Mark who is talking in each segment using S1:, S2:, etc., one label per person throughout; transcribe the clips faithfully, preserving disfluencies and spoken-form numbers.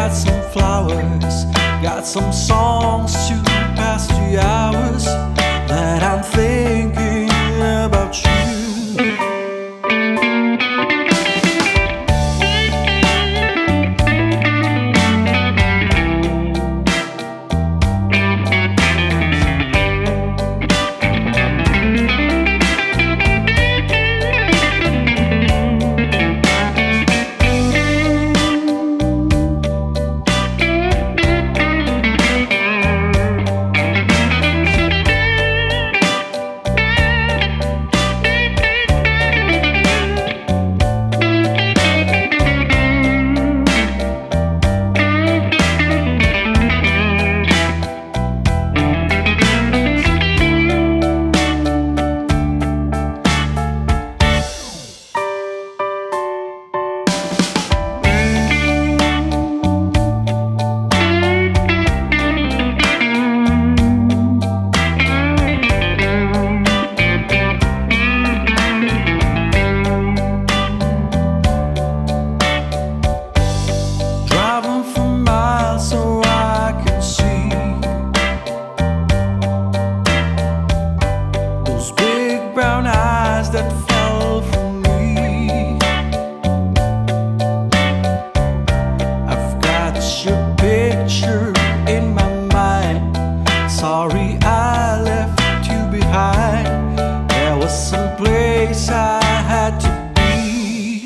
S1: got some flowers, got some songs to pass the hours that I'm thinking about you. Brown eyes that fell from me. I've got your picture in my mind. Sorry I left you behind. There was some place I had to be.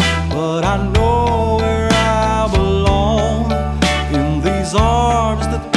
S1: I know where I belong, in these arms that